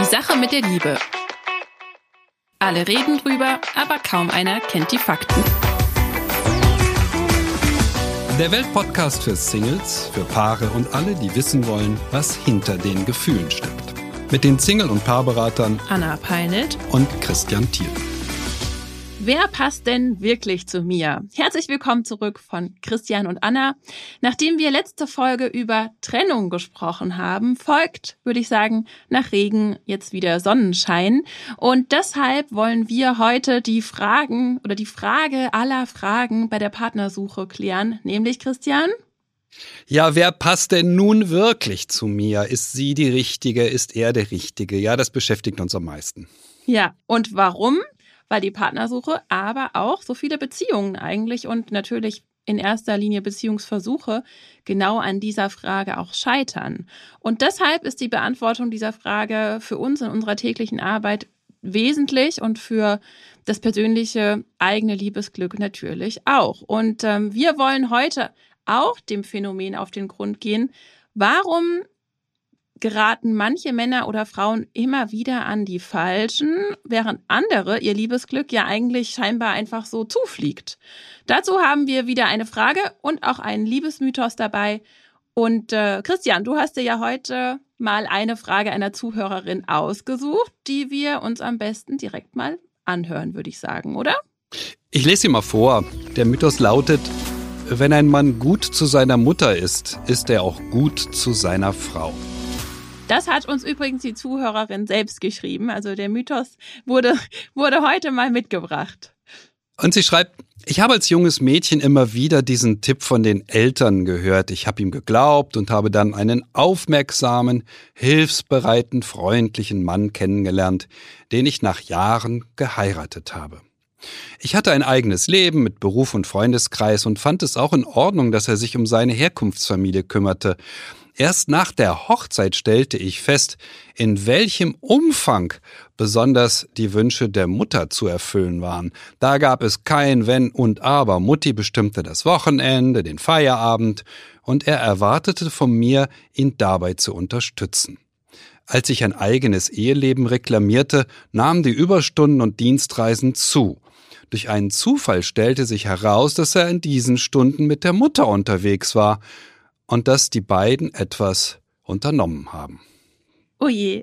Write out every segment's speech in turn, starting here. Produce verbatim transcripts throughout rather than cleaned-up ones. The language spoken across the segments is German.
Sache mit der Liebe. Alle reden drüber, aber kaum einer kennt die Fakten. Der Weltpodcast für Singles, für Paare und alle, die wissen wollen, was hinter den Gefühlen steckt. Mit den Single- und Paarberatern Anna Peinelt und Christian Thiel. Wer passt denn wirklich zu mir? Herzlich willkommen zurück von Christian und Anna. Nachdem wir letzte Folge über Trennung gesprochen haben, folgt, würde ich sagen, nach Regen jetzt wieder Sonnenschein. Und deshalb wollen wir heute die Fragen oder die Frage aller Fragen bei der Partnersuche klären. Nämlich, Christian? Ja, wer passt denn nun wirklich zu mir? Ist sie die Richtige? Ist er der Richtige? Ja, das beschäftigt uns am meisten. Ja, und warum? Weil die Partnersuche, aber auch so viele Beziehungen eigentlich und natürlich in erster Linie Beziehungsversuche genau an dieser Frage auch scheitern. Und deshalb ist die Beantwortung dieser Frage für uns in unserer täglichen Arbeit wesentlich und für das persönliche eigene Liebesglück natürlich auch. Und ähm, wir wollen heute auch dem Phänomen auf den Grund gehen, warum geraten manche Männer oder Frauen immer wieder an die Falschen, während andere ihr Liebesglück ja eigentlich scheinbar einfach so zufliegt. Dazu haben wir wieder eine Frage und auch einen Liebesmythos dabei. Und äh, Christian, du hast dir ja heute mal eine Frage einer Zuhörerin ausgesucht, die wir uns am besten direkt mal anhören, würde ich sagen, oder? Ich lese sie mal vor. Der Mythos lautet: Wenn ein Mann gut zu seiner Mutter ist, ist er auch gut zu seiner Frau. Das hat uns übrigens die Zuhörerin selbst geschrieben. Also der Mythos wurde, wurde heute mal mitgebracht. Und sie schreibt: Ich habe als junges Mädchen immer wieder diesen Tipp von den Eltern gehört. Ich habe ihm geglaubt und habe dann einen aufmerksamen, hilfsbereiten, freundlichen Mann kennengelernt, den ich nach Jahren geheiratet habe. Ich hatte ein eigenes Leben mit Beruf und Freundeskreis und fand es auch in Ordnung, dass er sich um seine Herkunftsfamilie kümmerte. Erst nach der Hochzeit stellte ich fest, in welchem Umfang besonders die Wünsche der Mutter zu erfüllen waren. Da gab es kein Wenn und Aber. Mutti bestimmte das Wochenende, den Feierabend, und er erwartete von mir, ihn dabei zu unterstützen. Als ich ein eigenes Eheleben reklamierte, nahmen die Überstunden und Dienstreisen zu. Durch einen Zufall stellte sich heraus, dass er in diesen Stunden mit der Mutter unterwegs war und dass die beiden etwas unternommen haben. Oh je,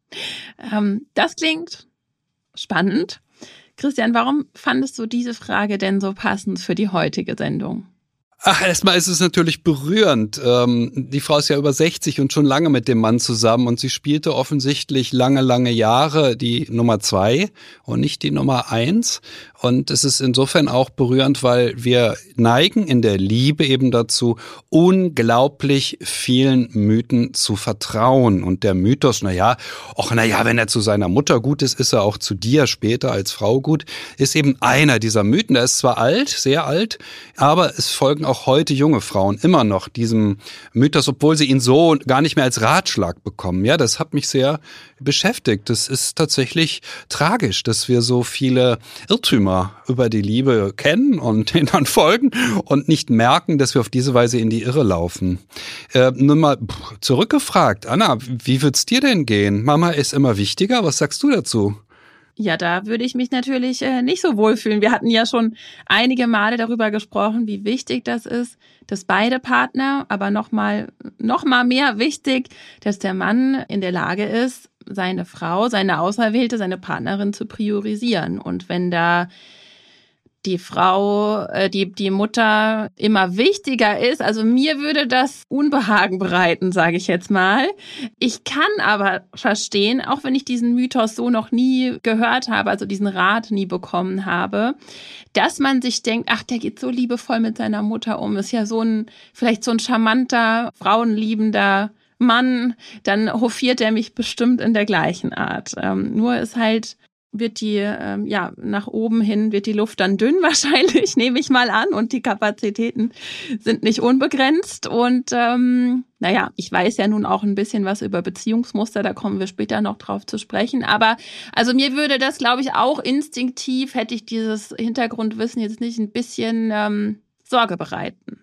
ähm, das klingt spannend. Christian, warum fandest du diese Frage denn so passend für die heutige Sendung? Ach, erstmal ist es natürlich berührend. Ähm, die Frau ist ja über sechzig und schon lange mit dem Mann zusammen und sie spielte offensichtlich lange, lange Jahre die Nummer zwei und nicht die Nummer eins. Und es ist insofern auch berührend, weil wir neigen in der Liebe eben dazu, unglaublich vielen Mythen zu vertrauen. Und der Mythos, na ja, ach na ja, wenn er zu seiner Mutter gut ist, ist er auch zu dir später als Frau gut, ist eben einer dieser Mythen. Der ist zwar alt, sehr alt, aber es folgen auch heute junge Frauen immer noch diesem Mythos, obwohl sie ihn so gar nicht mehr als Ratschlag bekommen. Ja, das hat mich sehr beschäftigt. Das ist tatsächlich tragisch, dass wir so viele Irrtümer über die Liebe kennen und denen dann folgen und nicht merken, dass wir auf diese Weise in die Irre laufen. Äh, nun mal zurückgefragt, Anna, wie wird's dir denn gehen? Mama ist immer wichtiger. Was sagst du dazu? Ja, da würde ich mich natürlich äh, nicht so wohlfühlen. Wir hatten ja schon einige Male darüber gesprochen, wie wichtig das ist, dass beide Partner, aber noch mal, noch mal mehr wichtig, dass der Mann in der Lage ist, seine Frau, seine Auserwählte, seine Partnerin zu priorisieren. Und wenn da die Frau, äh, die, die Mutter immer wichtiger ist, also mir würde das Unbehagen bereiten, sage ich jetzt mal. Ich kann aber verstehen, auch wenn ich diesen Mythos so noch nie gehört habe, also diesen Rat nie bekommen habe, dass man sich denkt, ach, der geht so liebevoll mit seiner Mutter um, ist ja so ein, vielleicht so ein charmanter, frauenliebender Mann, dann hofiert er mich bestimmt in der gleichen Art. Ähm, nur ist halt, wird die, ähm, ja, nach oben hin wird die Luft dann dünn wahrscheinlich, nehme ich mal an, und die Kapazitäten sind nicht unbegrenzt. Und ähm, naja, ich weiß ja nun auch ein bisschen was über Beziehungsmuster, da kommen wir später noch drauf zu sprechen. Aber also mir würde das, glaube ich, auch instinktiv, hätte ich dieses Hintergrundwissen jetzt nicht, ein bisschen ähm, Sorge bereiten.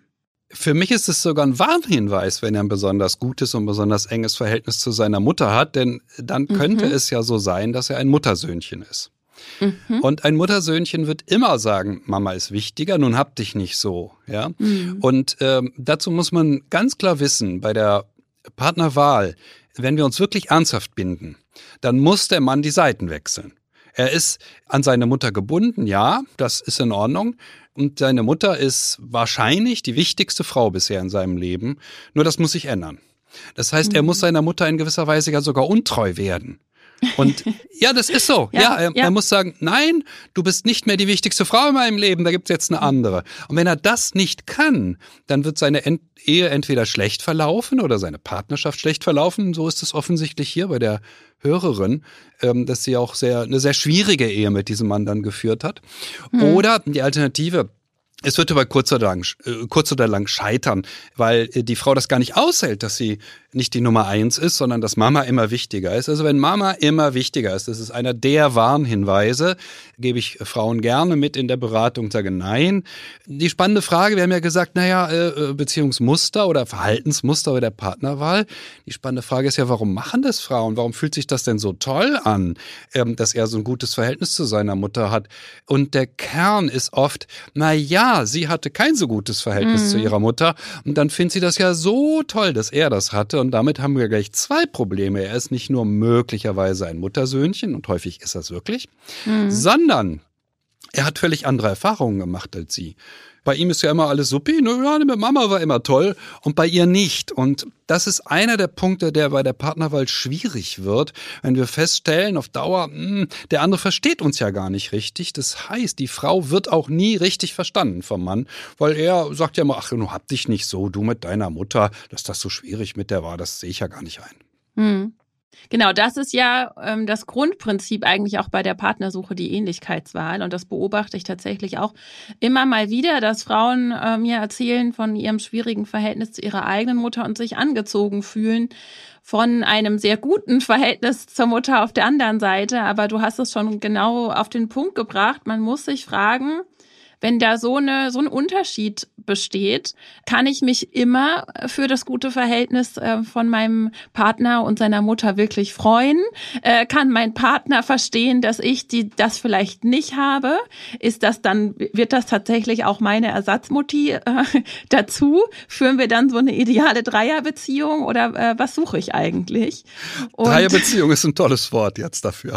Für mich ist es sogar ein Warnhinweis, wenn er ein besonders gutes und besonders enges Verhältnis zu seiner Mutter hat, denn dann könnte mhm. es ja so sein, dass er ein Muttersöhnchen ist. Mhm. Und ein Muttersöhnchen wird immer sagen, Mama ist wichtiger, nun hab dich nicht so. Ja? Mhm. Und ähm, dazu muss man ganz klar wissen, bei der Partnerwahl, wenn wir uns wirklich ernsthaft binden, dann muss der Mann die Seiten wechseln. Er ist an seine Mutter gebunden, ja, das ist in Ordnung. Und seine Mutter ist wahrscheinlich die wichtigste Frau bisher in seinem Leben. Nur das muss sich ändern. Das heißt, er muss seiner Mutter in gewisser Weise ja sogar untreu werden. Und ja, das ist so. ja, ja, er, ja, er muss sagen, nein, du bist nicht mehr die wichtigste Frau in meinem Leben, da gibt's jetzt eine andere. Und wenn er das nicht kann, dann wird seine Ent- Ehe entweder schlecht verlaufen oder seine Partnerschaft schlecht verlaufen. So ist es offensichtlich hier bei der Hörerin, ähm, dass sie auch sehr eine sehr schwierige Ehe mit diesem Mann dann geführt hat. Hm. Oder die Alternative, es wird über kurz oder lang, äh, kurz oder lang scheitern, weil äh, die Frau das gar nicht aushält, dass sie nicht die Nummer eins ist, sondern dass Mama immer wichtiger ist. Also wenn Mama immer wichtiger ist, das ist einer der Warnhinweise, gebe ich Frauen gerne mit in der Beratung, sage nein. Die spannende Frage, wir haben ja gesagt, naja, äh, Beziehungsmuster oder Verhaltensmuster bei der Partnerwahl. Die spannende Frage ist ja, warum machen das Frauen? Warum fühlt sich das denn so toll an, ähm, dass er so ein gutes Verhältnis zu seiner Mutter hat? Und der Kern ist oft, na ja, sie hatte kein so gutes Verhältnis mhm. zu ihrer Mutter und dann findet sie das ja so toll, dass er das hatte. Und damit haben wir gleich zwei Probleme. Er ist nicht nur möglicherweise ein Muttersöhnchen, und häufig ist das wirklich, mhm. sondern er hat völlig andere Erfahrungen gemacht als sie. Bei ihm ist ja immer alles supi, ja, mit Mama war immer toll und bei ihr nicht. Und das ist einer der Punkte, der bei der Partnerwahl schwierig wird, wenn wir feststellen, auf Dauer, mh, der andere versteht uns ja gar nicht richtig. Das heißt, die Frau wird auch nie richtig verstanden vom Mann, weil er sagt ja immer, ach, du hab dich nicht so, du mit deiner Mutter, dass das so schwierig mit der war, das sehe ich ja gar nicht ein. Hm. Genau, das ist ja ähm, das Grundprinzip eigentlich auch bei der Partnersuche, die Ähnlichkeitswahl. Und das beobachte ich tatsächlich auch immer mal wieder, dass Frauen äh, mir erzählen von ihrem schwierigen Verhältnis zu ihrer eigenen Mutter und sich angezogen fühlen von einem sehr guten Verhältnis zur Mutter auf der anderen Seite. Aber du hast es schon genau auf den Punkt gebracht. Man muss sich fragen, wenn da so eine so ein Unterschied besteht, kann ich mich immer für das gute Verhältnis äh, von meinem Partner und seiner Mutter wirklich freuen? Äh, kann mein Partner verstehen, dass ich die das vielleicht nicht habe? Ist das dann, wird das tatsächlich auch meine Ersatzmutti äh, dazu? Führen wir dann so eine ideale Dreierbeziehung oder äh, was suche ich eigentlich? Und Dreierbeziehung ist ein tolles Wort jetzt dafür.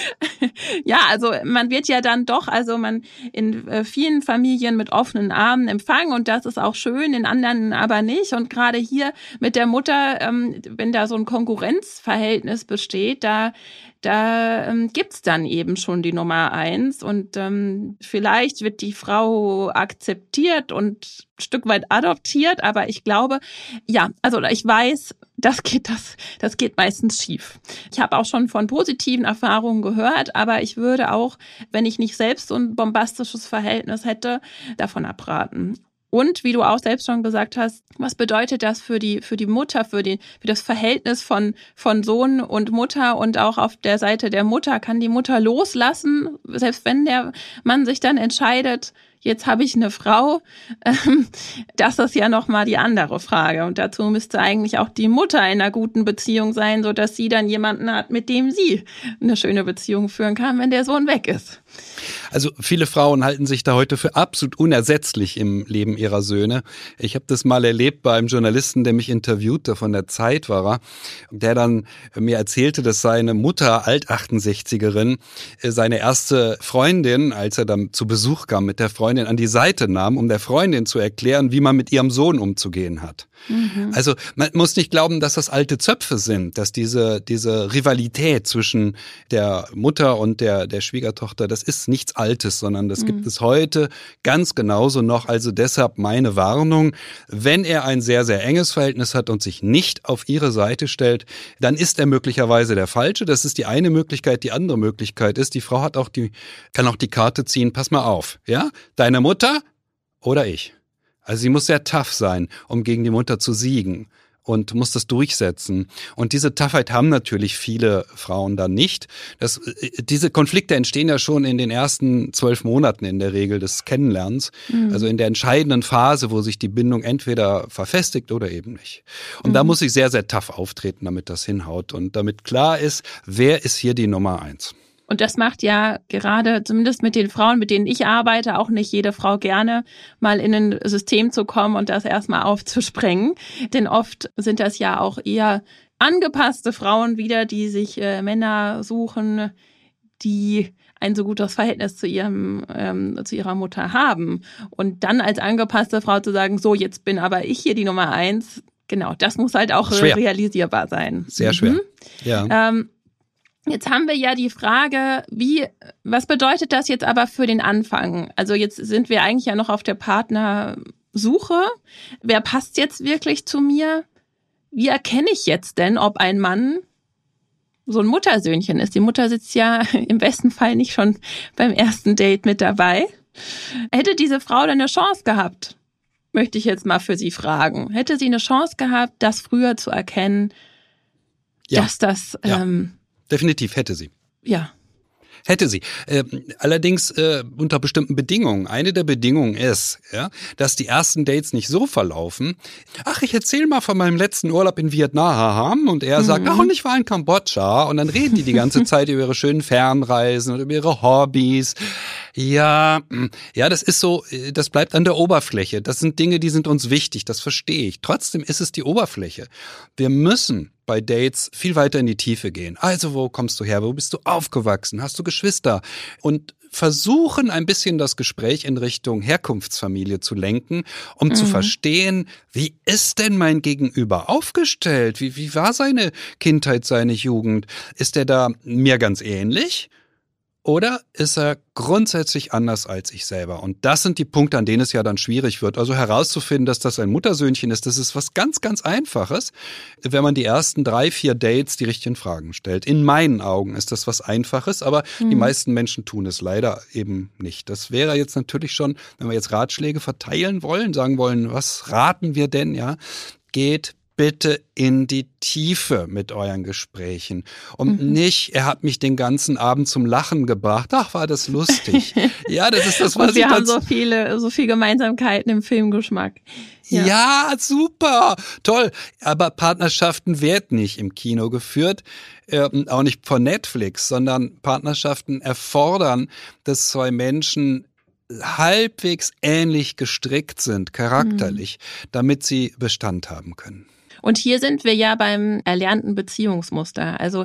Ja, also man wird ja dann doch, also man in äh, vielen Familien mit offenen Armen empfangen und das ist auch schön, in anderen aber nicht. Und gerade hier mit der Mutter, ähm, wenn da so ein Konkurrenzverhältnis besteht, da da ähm, gibt's dann eben schon die Nummer eins und ähm, vielleicht wird die Frau akzeptiert und ein Stück weit adoptiert, aber ich glaube, ja, also ich weiß, das geht das das geht meistens schief. Ich habe auch schon von positiven Erfahrungen gehört, aber ich würde auch, wenn ich nicht selbst so ein bombastisches Verhältnis hätte, davon abraten. Und wie du auch selbst schon gesagt hast, was bedeutet das für die für die Mutter, für die für das Verhältnis von von Sohn und Mutter und auch auf der Seite der Mutter, kann die Mutter loslassen, selbst wenn der Mann sich dann entscheidet, jetzt habe ich eine Frau, ähm, das ist ja nochmal die andere Frage. Und dazu müsste eigentlich auch die Mutter in einer guten Beziehung sein, sodass sie dann jemanden hat, mit dem sie eine schöne Beziehung führen kann, wenn der Sohn weg ist. Also viele Frauen halten sich da heute für absolut unersetzlich im Leben ihrer Söhne. Ich habe das mal erlebt bei einem Journalisten, der mich interviewte, von der Zeit war er, der dann mir erzählte, dass seine Mutter, Alt-achtundsechzigerin, seine erste Freundin, als er dann zu Besuch kam, mit der Freundin an die Seite nahm, um der Freundin zu erklären, wie man mit ihrem Sohn umzugehen hat. Mhm. Also man muss nicht glauben, dass das alte Zöpfe sind, dass diese diese Rivalität zwischen der Mutter und der der Schwiegertochter, das ist nichts Altes, sondern das mhm. gibt es heute ganz genauso noch. Also deshalb meine Warnung, wenn er ein sehr, sehr enges Verhältnis hat und sich nicht auf ihre Seite stellt, dann ist er möglicherweise der Falsche. Das ist die eine Möglichkeit. Die andere Möglichkeit ist, die Frau hat auch die, kann auch die Karte ziehen, pass mal auf, ja, deine Mutter oder ich. Also sie muss sehr tough sein, um gegen die Mutter zu siegen. und muss das durchsetzen. Und diese Toughheit haben natürlich viele Frauen dann nicht. Das, diese Konflikte entstehen ja schon in den ersten zwölf Monaten in der Regel des Kennenlernens. Mhm. Also in der entscheidenden Phase, wo sich die Bindung entweder verfestigt oder eben nicht. Und mhm. da muss ich sehr, sehr tough auftreten, damit das hinhaut und damit klar ist, wer ist hier die Nummer eins. Und das macht ja gerade, zumindest mit den Frauen, mit denen ich arbeite, auch nicht jede Frau gerne, mal in ein System zu kommen und das erstmal aufzusprengen. Denn oft sind das ja auch eher angepasste Frauen wieder, die sich äh, Männer suchen, die ein so gutes Verhältnis zu ihrem ähm, zu ihrer Mutter haben. Und dann als angepasste Frau zu sagen, so, jetzt bin aber ich hier die Nummer eins, genau, das muss halt auch schwer. realisierbar sein. Sehr schwer, mhm. ja. Ähm, Jetzt haben wir ja die Frage, wie, was bedeutet das jetzt aber für den Anfang? Also jetzt sind wir eigentlich ja noch auf der Partnersuche. Wer passt jetzt wirklich zu mir? Wie erkenne ich jetzt denn, ob ein Mann so ein Muttersöhnchen ist? Die Mutter sitzt ja im besten Fall nicht schon beim ersten Date mit dabei. Hätte diese Frau denn eine Chance gehabt? Möchte ich jetzt mal für sie fragen. Hätte sie eine Chance gehabt, das früher zu erkennen, ja. dass das... Ja. Ähm, Definitiv hätte sie. Ja. Hätte sie. Äh, allerdings äh, unter bestimmten Bedingungen. Eine der Bedingungen ist, ja, dass die ersten Dates nicht so verlaufen. Ach, ich erzähle mal von meinem letzten Urlaub in Vietnam und er sagt, mhm. ach, und ich war in Kambodscha. Und dann reden die die ganze Zeit über ihre schönen Fernreisen und über ihre Hobbys. Ja, ja, das ist so, das bleibt an der Oberfläche. Das sind Dinge, die sind uns wichtig, das verstehe ich. Trotzdem ist es die Oberfläche. Wir müssen bei Dates viel weiter in die Tiefe gehen. Also, wo kommst du her? Wo bist du aufgewachsen? Hast du Geschwister? Und versuchen, ein bisschen das Gespräch in Richtung Herkunftsfamilie zu lenken, um mhm. zu verstehen, wie ist denn mein Gegenüber aufgestellt? Wie, wie war seine Kindheit, seine Jugend? Ist er da mir ganz ähnlich? Oder ist er grundsätzlich anders als ich selber? Und das sind die Punkte, an denen es ja dann schwierig wird. Also herauszufinden, dass das ein Muttersöhnchen ist, das ist was ganz, ganz Einfaches, wenn man die ersten drei, vier Dates die richtigen Fragen stellt. In meinen Augen ist das was Einfaches, aber mhm. die meisten Menschen tun es leider eben nicht. Das wäre jetzt natürlich schon, wenn wir jetzt Ratschläge verteilen wollen, sagen wollen, was raten wir denn, ja, geht bitte in die Tiefe mit euren Gesprächen. Und mhm. nicht, er hat mich den ganzen Abend zum Lachen gebracht. Ach, war das lustig. Ja, das ist das, was Und wir ich haben so viele, so viele Gemeinsamkeiten im Filmgeschmack. Ja. ja, super, toll. Aber Partnerschaften werden nicht im Kino geführt, äh, auch nicht von Netflix, sondern Partnerschaften erfordern, dass zwei Menschen halbwegs ähnlich gestrickt sind, charakterlich, mhm. damit sie Bestand haben können. Und hier sind wir ja beim erlernten Beziehungsmuster. Also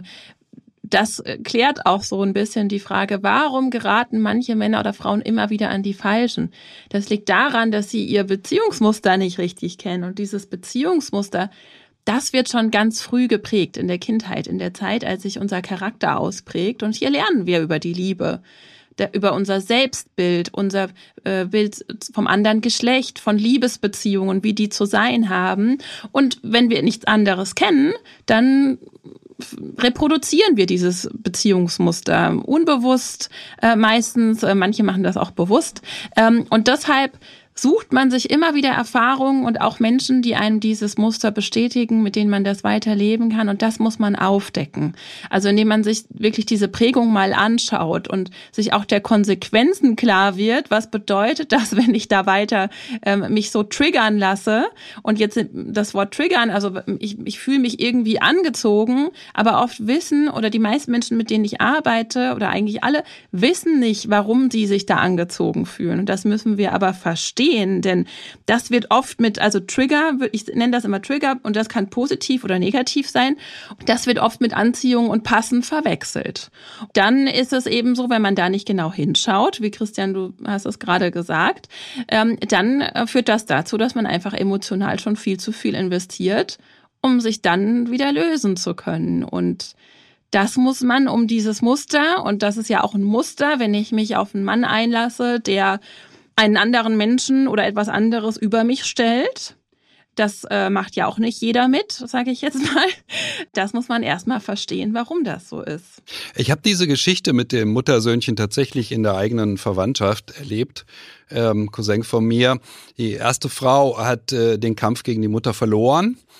das klärt auch so ein bisschen die Frage, warum geraten manche Männer oder Frauen immer wieder an die Falschen? Das liegt daran, dass sie ihr Beziehungsmuster nicht richtig kennen. Und dieses Beziehungsmuster, das wird schon ganz früh geprägt in der Kindheit, in der Zeit, als sich unser Charakter ausprägt. Und hier lernen wir über die Liebe, über unser Selbstbild, unser äh, Bild vom anderen Geschlecht, von Liebesbeziehungen, wie die zu sein haben. Und wenn wir nichts anderes kennen, dann reproduzieren wir dieses Beziehungsmuster unbewusst äh, meistens. Äh, manche machen das auch bewusst. Ähm, und deshalb sucht man sich immer wieder Erfahrungen und auch Menschen, die einem dieses Muster bestätigen, mit denen man das weiterleben kann. Und das muss man aufdecken. Also indem man sich wirklich diese Prägung mal anschaut und sich auch der Konsequenzen klar wird. Was bedeutet das, wenn ich da weiter ähm, mich so triggern lasse? Und jetzt das Wort triggern, also ich, ich fühle mich irgendwie angezogen, aber oft wissen oder die meisten Menschen, mit denen ich arbeite oder eigentlich alle, wissen nicht, warum sie sich da angezogen fühlen. Und das müssen wir aber verstehen. Denn das wird oft mit, also Trigger, ich nenne das immer Trigger und das kann positiv oder negativ sein. Das wird oft mit Anziehung und Passen verwechselt. Dann ist es eben so, wenn man da nicht genau hinschaut, wie Christian, du hast es gerade gesagt, ähm, dann führt das dazu, dass man einfach emotional schon viel zu viel investiert, um sich dann wieder lösen zu können. Und das muss man um dieses Muster, und das ist ja auch ein Muster, wenn ich mich auf einen Mann einlasse, der einen anderen Menschen oder etwas anderes über mich stellt. Das äh, macht ja auch nicht jeder mit, sage ich jetzt mal. Das muss man erstmal verstehen, warum das so ist. Ich habe diese Geschichte mit dem Muttersöhnchen tatsächlich in der eigenen Verwandtschaft erlebt. Ähm, Cousin von mir, die erste Frau hat äh, den Kampf gegen die Mutter verloren.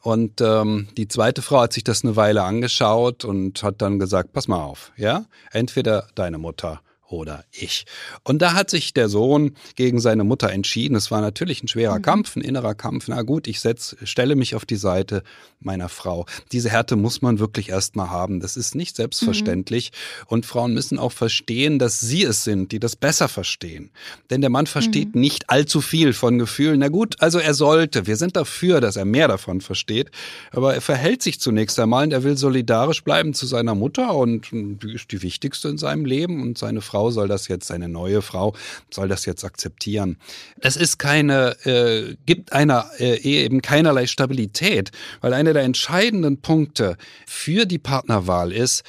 Und ähm, die zweite Frau hat sich das eine Weile angeschaut und hat dann gesagt, pass mal auf, ja, entweder deine Mutter oder ich. Und da hat sich der Sohn gegen seine Mutter entschieden. Es war natürlich ein schwerer mhm. Kampf, ein innerer Kampf. Na gut, ich setz, stelle mich auf die Seite meiner Frau. Diese Härte muss man wirklich erst mal haben. Das ist nicht selbstverständlich. Mhm. Und Frauen müssen auch verstehen, dass sie es sind, die das besser verstehen. Denn der Mann versteht mhm. nicht allzu viel von Gefühlen. Na gut, also er sollte. Wir sind dafür, dass er mehr davon versteht. Aber er verhält sich zunächst einmal und er will solidarisch bleiben zu seiner Mutter. Und die ist die wichtigste in seinem Leben. Und seine Frau soll das jetzt, seine neue Frau soll das jetzt akzeptieren. Es ist keine, äh, gibt einer äh, Ehe eben keinerlei Stabilität, weil einer der entscheidenden Punkte für die Partnerwahl ist,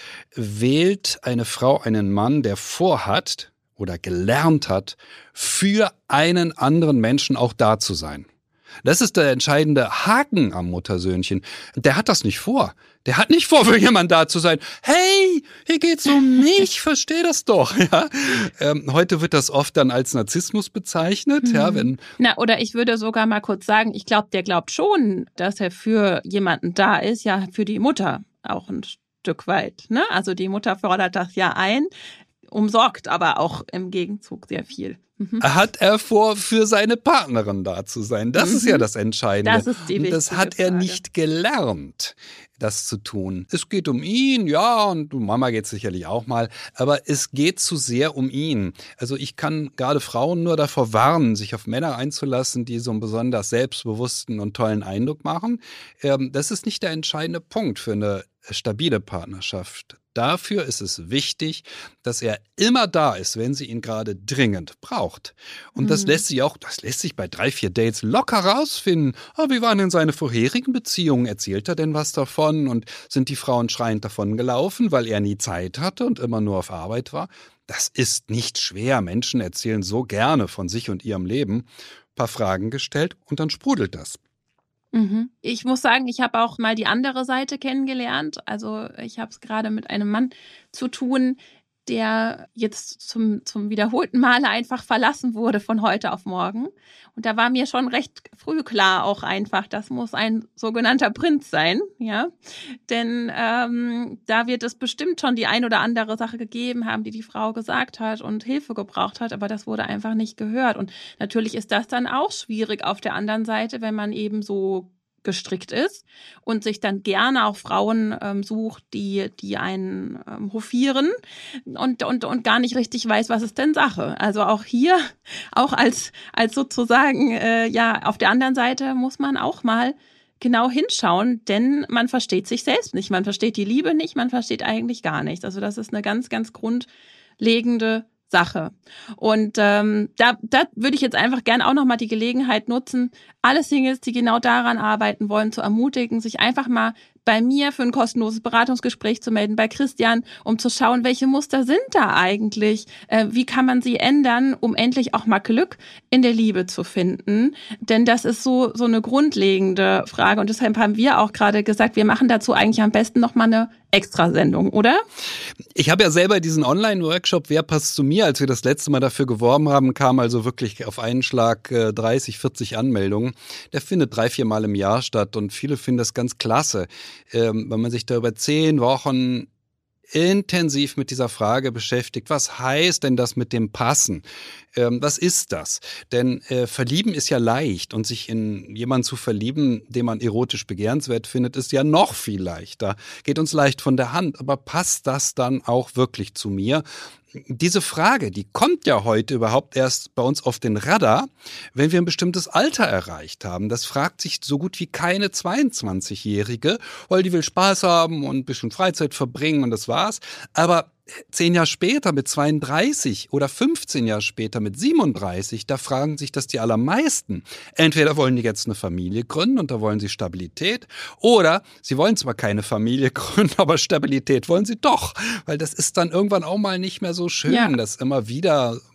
wählt eine Frau einen Mann, der vorhat oder gelernt hat, für einen anderen Menschen auch da zu sein. Das ist der entscheidende Haken am Muttersöhnchen. Der hat das nicht vor. Der hat nicht vor, für jemand da zu sein. Hey, hier geht's um mich, versteh das doch. Ja? Ähm, heute wird das oft dann als Narzissmus bezeichnet. Mhm. Ja, wenn Na, oder ich würde sogar mal kurz sagen, ich glaube, der glaubt schon, dass er für jemanden da ist, ja, für die Mutter auch ein Stück weit. Ne? Also die Mutter fordert das ja ein, umsorgt aber auch im Gegenzug sehr viel. Mhm. Hat er vor, für seine Partnerin da zu sein? Das mhm. ist ja das Entscheidende. Das ist die wichtige Das hat er Frage. nicht gelernt, das zu tun. Es geht um ihn, ja, und um Mama geht es sicherlich auch mal, aber es geht zu sehr um ihn. Also ich kann gerade Frauen nur davor warnen, sich auf Männer einzulassen, die so einen besonders selbstbewussten und tollen Eindruck machen. Das ist nicht der entscheidende Punkt für eine stabile Partnerschaft. Dafür ist es wichtig, dass er immer da ist, wenn sie ihn gerade dringend braucht. Und mhm. das lässt sich auch, das lässt sich bei drei, vier Dates locker rausfinden. Oh, wie waren denn seine vorherigen Beziehungen? Erzählt er denn was davon? Und sind die Frauen schreiend davon gelaufen, weil er nie Zeit hatte und immer nur auf Arbeit war? Das ist nicht schwer. Menschen erzählen so gerne von sich und ihrem Leben. Ein paar Fragen gestellt und dann sprudelt das. Mhm. Ich muss sagen, ich habe auch mal die andere Seite kennengelernt. Also ich habe es gerade mit einem Mann zu tun, der jetzt zum, zum wiederholten Male einfach verlassen wurde von heute auf morgen. Und da war mir schon recht früh klar auch einfach, das muss ein sogenannter Prinz sein, ja. Denn ähm, da wird es bestimmt schon die ein oder andere Sache gegeben haben, die die Frau gesagt hat und Hilfe gebraucht hat, aber das wurde einfach nicht gehört. Und natürlich ist das dann auch schwierig auf der anderen Seite, wenn man eben so gestrickt ist und sich dann gerne auch Frauen ähm, sucht, die die einen ähm, hofieren und und und gar nicht richtig weiß, was ist denn Sache. Also auch hier, auch als als sozusagen äh, ja auf der anderen Seite muss man auch mal genau hinschauen, denn man versteht sich selbst nicht, man versteht die Liebe nicht, man versteht eigentlich gar nichts. Also das ist eine ganz ganz grundlegende Sache. Und ähm, da, da würde ich jetzt einfach gerne auch nochmal die Gelegenheit nutzen, alle Singles, die genau daran arbeiten wollen, zu ermutigen, sich einfach mal bei mir für ein kostenloses Beratungsgespräch zu melden, bei Christian, um zu schauen, welche Muster sind da eigentlich, äh, wie kann man sie ändern, um endlich auch mal Glück in der Liebe zu finden. Denn das ist so so eine grundlegende Frage und deshalb haben wir auch gerade gesagt, wir machen dazu eigentlich am besten nochmal eine Extrasendung, oder? Ich habe ja selber diesen Online-Workshop Wer passt zu mir? Als wir das letzte Mal dafür geworben haben, kam also wirklich auf einen Schlag äh, dreißig, vierzig Anmeldungen. Der findet drei, vier Mal im Jahr statt und viele finden das ganz klasse, ähm, wenn man sich da über zehn Wochen intensiv mit dieser Frage beschäftigt. Was heißt denn das mit dem Passen? Ähm, was ist das? Denn äh, verlieben ist ja leicht und sich in jemanden zu verlieben, den man erotisch begehrenswert findet, ist ja noch viel leichter. Geht uns leicht von der Hand. Aber passt das dann auch wirklich zu mir? Diese Frage, die kommt ja heute überhaupt erst bei uns auf den Radar, wenn wir ein bestimmtes Alter erreicht haben. Das fragt sich so gut wie keine zweiundzwanzigjährige, weil die will Spaß haben und ein bisschen Freizeit verbringen und das war's. Aber zehn Jahre später mit zweiunddreißig oder fünfzehn Jahre später mit siebenunddreißig, da fragen sich das die allermeisten. Entweder wollen die jetzt eine Familie gründen und da wollen sie Stabilität oder sie wollen zwar keine Familie gründen, aber Stabilität wollen sie doch, weil das ist dann irgendwann auch mal nicht mehr so schön, ja. dass immer wieder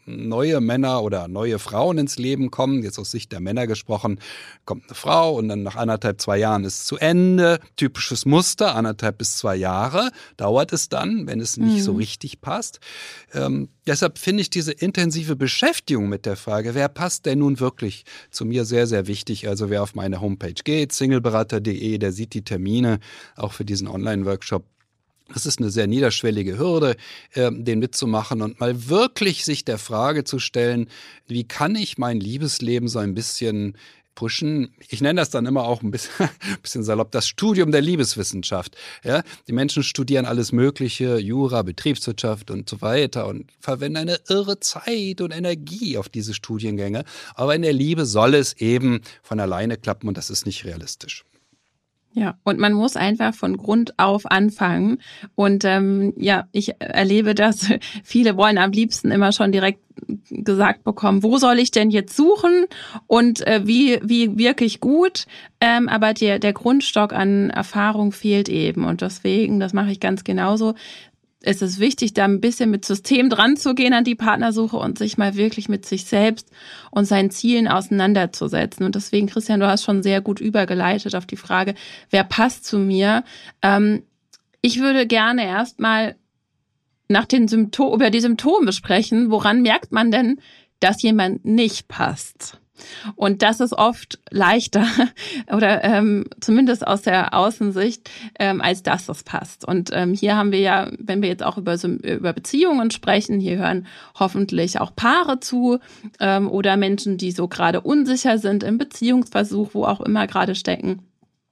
neue Männer oder neue Frauen ins Leben kommen, jetzt aus Sicht der Männer gesprochen, kommt eine Frau und dann nach anderthalb, zwei Jahren ist es zu Ende. Typisches Muster, anderthalb bis zwei Jahre dauert es dann, wenn es nicht mhm. so richtig passt. Ähm, deshalb finde ich diese intensive Beschäftigung mit der Frage, wer passt denn nun wirklich zu mir, sehr, sehr wichtig. Also wer auf meine Homepage geht, singleberater punkt de, der sieht die Termine auch für diesen Online-Workshop. Das ist eine sehr niederschwellige Hürde, äh, den mitzumachen und mal wirklich sich der Frage zu stellen, wie kann ich mein Liebesleben so ein bisschen pushen? Ich nenne das dann immer auch ein bisschen, ein bisschen salopp, das Studium der Liebeswissenschaft. Ja, die Menschen studieren alles Mögliche, Jura, Betriebswirtschaft und so weiter und verwenden eine irre Zeit und Energie auf diese Studiengänge. Aber in der Liebe soll es eben von alleine klappen und das ist nicht realistisch. Ja, und man muss einfach von Grund auf anfangen. Und ähm, ja, ich erlebe das, viele wollen am liebsten immer schon direkt gesagt bekommen, wo soll ich denn jetzt suchen und äh, wie wie wirklich gut. Ähm, aber der, der Grundstock an Erfahrung fehlt eben. Und deswegen, das mache ich ganz genauso, es ist wichtig, da ein bisschen mit System dran zu gehen an die Partnersuche und sich mal wirklich mit sich selbst und seinen Zielen auseinanderzusetzen. Und deswegen, Christian, du hast schon sehr gut übergeleitet auf die Frage, wer passt zu mir? Ähm, ich würde gerne erstmal nach den Symptomen, über die Symptome sprechen. Woran merkt man denn, dass jemand nicht passt? Und das ist oft leichter oder ähm, zumindest aus der Außensicht, ähm, als dass es passt. Und ähm, hier haben wir ja, wenn wir jetzt auch über, über Beziehungen sprechen, hier hören hoffentlich auch Paare zu ähm, oder Menschen, die so gerade unsicher sind im Beziehungsversuch, wo auch immer gerade stecken.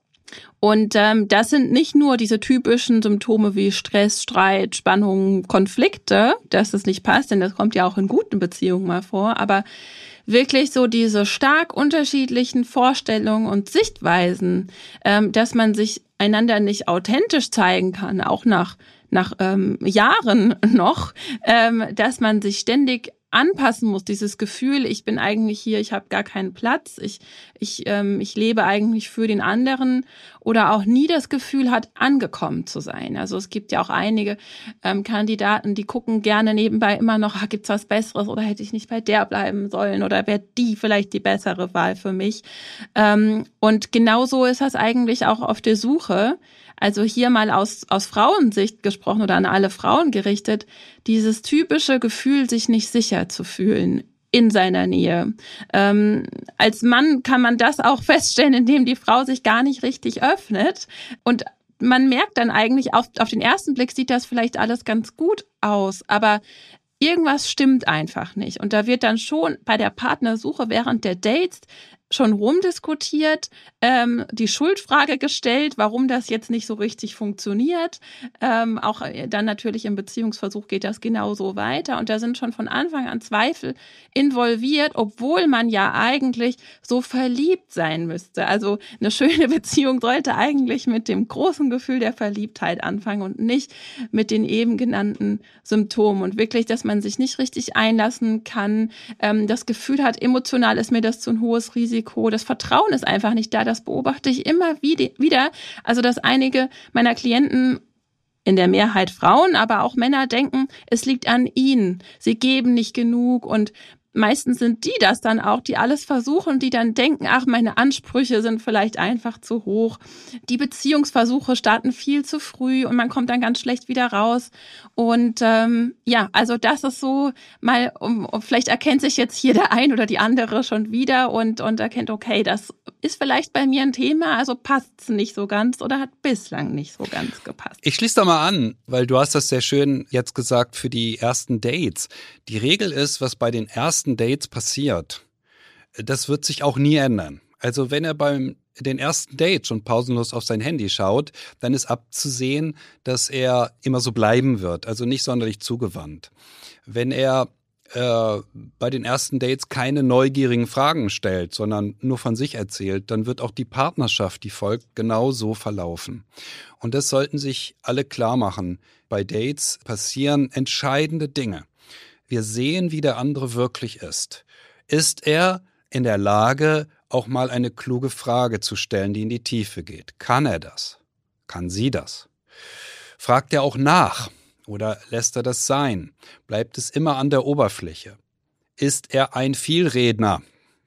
Und ähm, das sind nicht nur diese typischen Symptome wie Stress, Streit, Spannung, Konflikte, dass es nicht passt, denn das kommt ja auch in guten Beziehungen mal vor, aber wirklich so diese stark unterschiedlichen Vorstellungen und Sichtweisen, ähm, dass man sich einander nicht authentisch zeigen kann, auch nach nach ähm, Jahren noch, ähm, dass man sich ständig anpassen muss, dieses Gefühl, ich bin eigentlich hier, ich habe gar keinen Platz, ich ich ähm, ich lebe eigentlich für den anderen oder auch nie das Gefühl hat, angekommen zu sein. Also es gibt ja auch einige ähm, Kandidaten, die gucken gerne nebenbei immer noch, ah, gibt's was Besseres oder hätte ich nicht bei der bleiben sollen oder wäre die vielleicht die bessere Wahl für mich. Ähm, und genauso ist das eigentlich auch auf der Suche. Also hier mal aus aus Frauensicht gesprochen oder an alle Frauen gerichtet, dieses typische Gefühl, sich nicht sicher zu fühlen in seiner Nähe. Ähm, als Mann kann man das auch feststellen, indem die Frau sich gar nicht richtig öffnet. Und man merkt dann eigentlich, auf, auf den ersten Blick sieht das vielleicht alles ganz gut aus, aber irgendwas stimmt einfach nicht. Und da wird dann schon bei der Partnersuche während der Dates schon rumdiskutiert, ähm, die Schuldfrage gestellt, warum das jetzt nicht so richtig funktioniert. Ähm, auch dann natürlich im Beziehungsversuch geht das genauso weiter. Und da sind schon von Anfang an Zweifel involviert, obwohl man ja eigentlich so verliebt sein müsste. Also eine schöne Beziehung sollte eigentlich mit dem großen Gefühl der Verliebtheit anfangen und nicht mit den eben genannten Symptomen. Und wirklich, dass man sich nicht richtig einlassen kann, ähm, das Gefühl hat, emotional ist mir das zu ein hohes Risiko. Das Vertrauen ist einfach nicht da. Das beobachte ich immer wieder. Also, dass einige meiner Klienten, in der Mehrheit Frauen, aber auch Männer, denken, es liegt an ihnen. Sie geben nicht genug und meistens sind die das dann auch, die alles versuchen, die dann denken, ach, meine Ansprüche sind vielleicht einfach zu hoch. Die Beziehungsversuche starten viel zu früh und man kommt dann ganz schlecht wieder raus. Und ähm, ja, also das ist so mal, um, um, vielleicht erkennt sich jetzt hier der ein oder die andere schon wieder und, und erkennt, okay, das ist vielleicht bei mir ein Thema, also passt es nicht so ganz oder hat bislang nicht so ganz gepasst. Ich schließe da mal an, weil du hast das sehr schön jetzt gesagt für die ersten Dates. Die Regel ist, was bei den ersten Dates passiert, das wird sich auch nie ändern. Also wenn er beim den ersten Date schon pausenlos auf sein Handy schaut, dann ist abzusehen, dass er immer so bleiben wird, also nicht sonderlich zugewandt. Wenn er äh, bei den ersten Dates keine neugierigen Fragen stellt, sondern nur von sich erzählt, dann wird auch die Partnerschaft, die folgt, genau so verlaufen. Und das sollten sich alle klar machen. Bei Dates passieren entscheidende Dinge. Wir sehen, wie der andere wirklich ist. Ist er in der Lage, auch mal eine kluge Frage zu stellen, die in die Tiefe geht? Kann er das? Kann sie das? Fragt er auch nach oder lässt er das sein? Bleibt es immer an der Oberfläche? ist er ein Vielredner?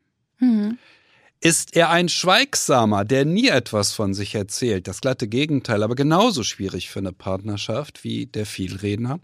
Mhm. Ist er ein Schweigsamer, der nie etwas von sich erzählt? Das glatte Gegenteil, aber genauso schwierig für eine Partnerschaft wie der Vielredner.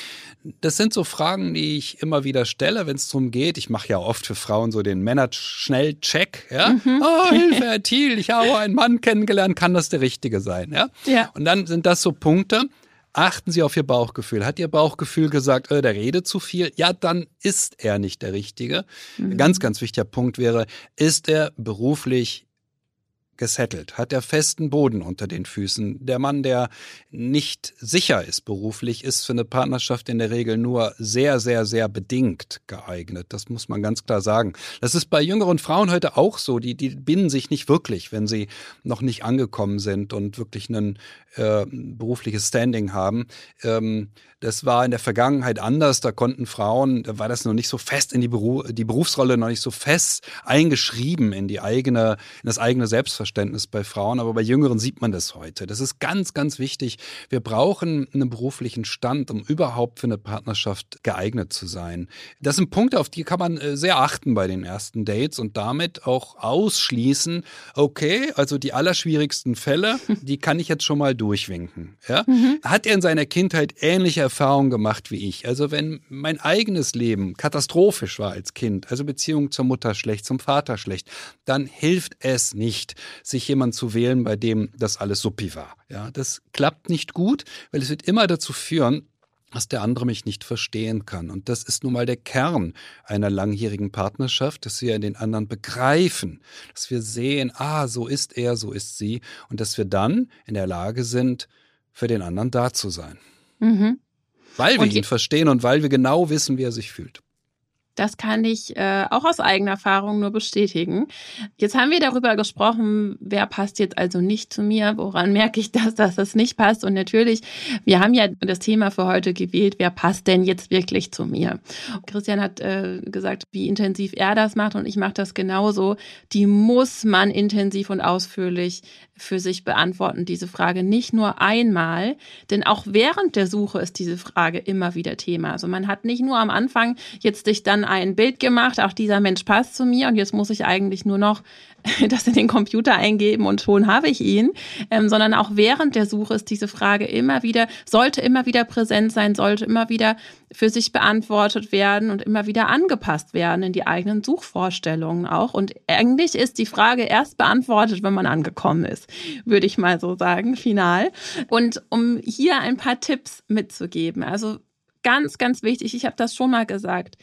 Das sind so Fragen, die ich immer wieder stelle, wenn es darum geht. Ich mache ja oft für Frauen so den Männer-Schnell-Check. Ja? Mhm. Oh, Hilfe, Herr Thiel, ich habe einen Mann kennengelernt, kann das der Richtige sein? Ja? Ja. Und dann sind das so Punkte. Achten Sie auf Ihr Bauchgefühl. Hat Ihr Bauchgefühl gesagt, äh, der redet zu viel? Ja, dann ist er nicht der Richtige. Mhm. Ein ganz, ganz wichtiger Punkt wäre, ist er beruflich gesettelt? Hat er festen Boden unter den Füßen? Der Mann, der nicht sicher ist beruflich, ist für eine Partnerschaft in der Regel nur sehr, sehr, sehr bedingt geeignet. Das muss man ganz klar sagen. Das ist bei jüngeren Frauen heute auch so. Die, die binden sich nicht wirklich, wenn sie noch nicht angekommen sind und wirklich ein äh, berufliches Standing haben. Ähm, das war in der Vergangenheit anders. Da konnten Frauen, da war das noch nicht so fest in die, Beru- die Berufsrolle, noch nicht so fest eingeschrieben in die eigene, in das eigene Selbstverständnis bei Frauen. Aber bei Jüngeren sieht man das heute. Das ist ganz, ganz wichtig. Wir brauchen einen beruflichen Stand, um überhaupt für eine Partnerschaft geeignet zu sein. Das sind Punkte, auf die kann man sehr achten bei den ersten Dates und damit auch ausschließen, okay, also die allerschwierigsten Fälle, die kann ich jetzt schon mal durchwinken. Ja? Mhm. Hat er in seiner Kindheit ähnliche Erfahrungen gemacht wie ich? Also wenn mein eigenes Leben katastrophisch war als Kind, also Beziehung zur Mutter schlecht, zum Vater schlecht, dann hilft es nicht, sich jemand zu wählen, bei dem das alles suppi war. Ja, das klappt nicht gut, weil es wird immer dazu führen, dass der andere mich nicht verstehen kann. Und das ist nun mal der Kern einer langjährigen Partnerschaft, dass wir den anderen begreifen, dass wir sehen, ah, so ist er, so ist sie, und dass wir dann in der Lage sind, für den anderen da zu sein. Mhm. Weil wir und ihn verstehen und weil wir genau wissen, wie er sich fühlt. Das kann ich äh, auch aus eigener Erfahrung nur bestätigen. Jetzt haben wir darüber gesprochen, wer passt jetzt also nicht zu mir, woran merke ich das, dass das nicht passt. Und natürlich, wir haben ja das Thema für heute gewählt, wer passt denn jetzt wirklich zu mir? Christian hat äh, gesagt, wie intensiv er das macht und ich mache das genauso. Die muss man intensiv und ausführlich für sich beantworten, diese Frage nicht nur einmal, denn auch während der Suche ist diese Frage immer wieder Thema. Also man hat nicht nur am Anfang jetzt sich dann ein Bild gemacht, auch dieser Mensch passt zu mir und jetzt muss ich eigentlich nur noch das in den Computer eingeben und schon habe ich ihn, ähm, sondern auch während der Suche ist diese Frage immer wieder, sollte immer wieder präsent sein, sollte immer wieder für sich beantwortet werden und immer wieder angepasst werden in die eigenen Suchvorstellungen auch. Und eigentlich ist die Frage erst beantwortet, wenn man angekommen ist, würde ich mal so sagen, final. Und um hier ein paar Tipps mitzugeben, also ganz, ganz wichtig, ich habe das schon mal gesagt,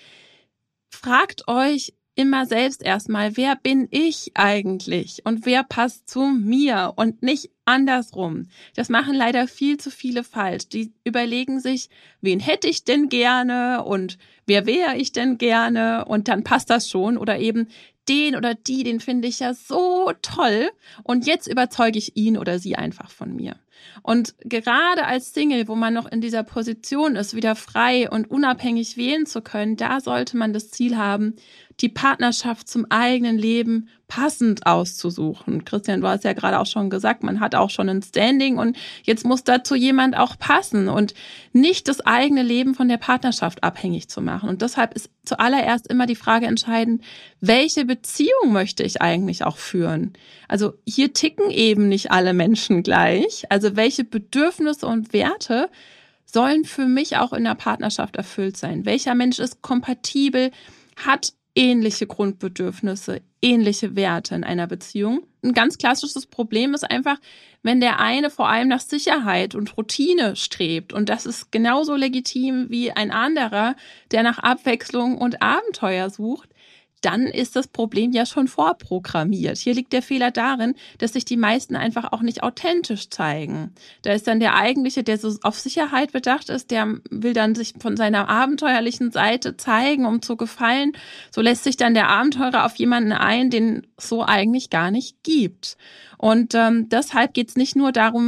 fragt euch immer selbst erstmal, wer bin ich eigentlich und wer passt zu mir und nicht andersrum. Das machen leider viel zu viele falsch. Die überlegen sich, wen hätte ich denn gerne und wer wäre ich denn gerne und dann passt das schon oder eben den oder die, den finde ich ja so toll und jetzt überzeuge ich ihn oder sie einfach von mir. Und gerade als Single, wo man noch in dieser Position ist, wieder frei und unabhängig wählen zu können, da sollte man das Ziel haben, die Partnerschaft zum eigenen Leben passend auszusuchen. Christian, du hast ja gerade auch schon gesagt, man hat auch schon ein Standing und jetzt muss dazu jemand auch passen und nicht das eigene Leben von der Partnerschaft abhängig zu machen. Und deshalb ist zuallererst immer die Frage entscheidend, welche Beziehung möchte ich eigentlich auch führen? Also hier ticken eben nicht alle Menschen gleich. Also welche Bedürfnisse und Werte sollen für mich auch in der Partnerschaft erfüllt sein? Welcher Mensch ist kompatibel, hat ähnliche Grundbedürfnisse, ähnliche Werte in einer Beziehung. Ein ganz klassisches Problem ist einfach, wenn der eine vor allem nach Sicherheit und Routine strebt. Und das ist genauso legitim wie ein anderer, der nach Abwechslung und Abenteuer sucht. Dann ist das Problem ja schon vorprogrammiert. Hier liegt der Fehler darin, dass sich die meisten einfach auch nicht authentisch zeigen. Da ist dann der eigentliche, der so auf Sicherheit bedacht ist, der will dann sich von seiner abenteuerlichen Seite zeigen, um zu gefallen. So lässt sich dann der Abenteurer auf jemanden ein, den es so eigentlich gar nicht gibt. Und ähm, deshalb geht es nicht nur darum,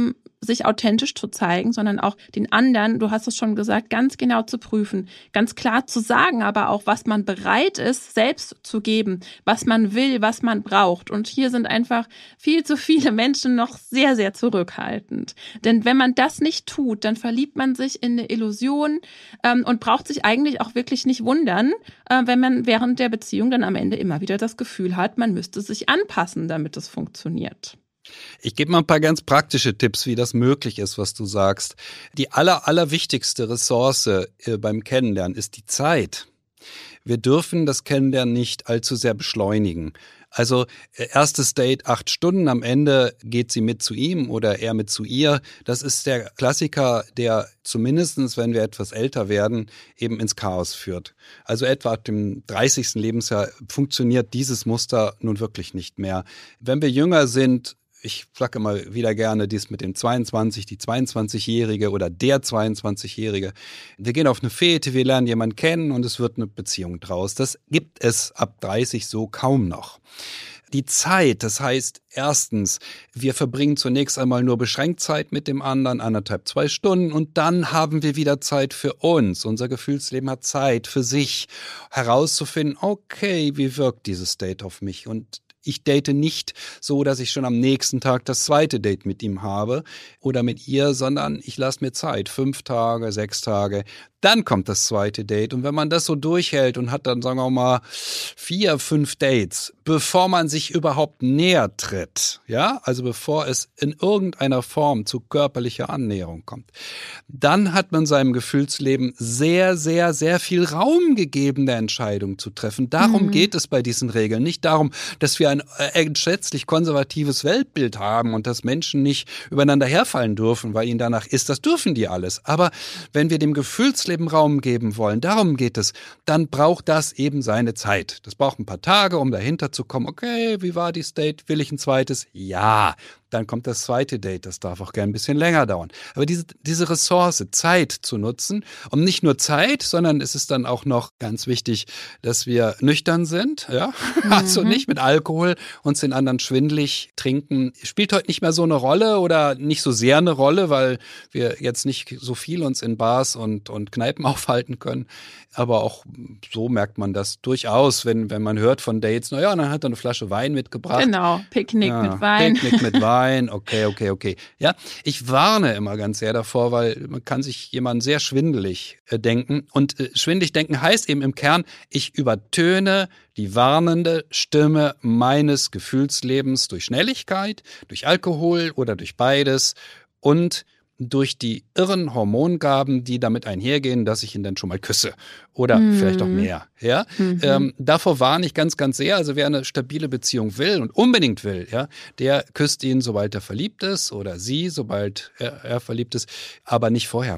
sich authentisch zu zeigen, sondern auch den anderen, du hast es schon gesagt, ganz genau zu prüfen, ganz klar zu sagen, aber auch, was man bereit ist, selbst zu geben, was man will, was man braucht. Und hier sind einfach viel zu viele Menschen noch sehr, sehr zurückhaltend. Denn wenn man das nicht tut, dann verliebt man sich in eine Illusion ähm, und braucht sich eigentlich auch wirklich nicht wundern, äh, wenn man während der Beziehung dann am Ende immer wieder das Gefühl hat, man müsste sich anpassen, damit es funktioniert. Ich gebe mal ein paar ganz praktische Tipps, wie das möglich ist, was du sagst. Die aller, allerwichtigste Ressource äh, beim Kennenlernen ist die Zeit. Wir dürfen das Kennenlernen nicht allzu sehr beschleunigen. Also äh, erstes Date acht Stunden, am Ende geht sie mit zu ihm oder er mit zu ihr. Das ist der Klassiker, der zumindestens, wenn wir etwas älter werden, eben ins Chaos führt. Also etwa ab dem dreißigsten Lebensjahr funktioniert dieses Muster nun wirklich nicht mehr. Wenn wir jünger sind, ich sage immer wieder gerne dies mit dem zweiundzwanzig, die zweiundzwanzigjährige oder der zweiundzwanzigjährige. Wir gehen auf eine Fete, wir lernen jemanden kennen und es wird eine Beziehung draus. Das gibt es ab dreißig so kaum noch. Die Zeit, das heißt erstens, wir verbringen zunächst einmal nur beschränkt Zeit mit dem anderen, anderthalb, zwei Stunden und dann haben wir wieder Zeit für uns. Unser Gefühlsleben hat Zeit für sich herauszufinden, okay, wie wirkt dieses Date auf mich? Und ich date nicht so, dass ich schon am nächsten Tag das zweite Date mit ihm habe oder mit ihr, sondern ich lasse mir Zeit, fünf Tage, sechs Tage. Dann kommt das zweite Date und wenn man das so durchhält und hat dann, sagen wir mal, vier, fünf Dates, bevor man sich überhaupt näher tritt, ja, also bevor es in irgendeiner Form zu körperlicher Annäherung kommt, dann hat man seinem Gefühlsleben sehr, sehr, sehr viel Raum gegeben, eine Entscheidung zu treffen. Darum mhm. geht es bei diesen Regeln. Nicht darum, dass wir ein entsetzlich konservatives Weltbild haben und dass Menschen nicht übereinander herfallen dürfen, weil ihnen danach ist. Das dürfen die alles. Aber wenn wir dem Gefühlsleben Raum geben wollen, darum geht es, dann braucht das eben seine Zeit. Das braucht ein paar Tage, um dahinter zu kommen, okay, wie war die Date? Will ich ein zweites? Ja. Dann kommt das zweite Date, das darf auch gern ein bisschen länger dauern. Aber diese, diese Ressource, Zeit zu nutzen, und nicht nur Zeit, sondern es ist dann auch noch ganz wichtig, dass wir nüchtern sind, ja, mhm. also nicht mit Alkohol uns den anderen schwindelig trinken. Spielt heute nicht mehr so eine Rolle oder nicht so sehr eine Rolle, weil wir jetzt nicht so viel uns in Bars und, und Kneipen aufhalten können. Aber auch so merkt man das durchaus, wenn, wenn man hört von Dates, naja, dann hat er eine Flasche Wein mitgebracht. Genau, Picknick ja, mit Wein. Picknick mit Wein, okay, okay, okay. Ja, ich warne immer ganz sehr davor, weil man kann sich jemanden sehr schwindelig äh, denken. Und äh, schwindelig denken heißt eben im Kern, ich übertöne die warnende Stimme meines Gefühlslebens durch Schnelligkeit, durch Alkohol oder durch beides und durch die irren Hormongaben, die damit einhergehen, dass ich ihn dann schon mal küsse oder mhm. vielleicht auch mehr. Ja, mhm. ähm, davor warne ich ganz, ganz sehr. Also wer eine stabile Beziehung will und unbedingt will, ja, der küsst ihn, sobald er verliebt ist oder sie, sobald er, er verliebt ist, aber nicht vorher.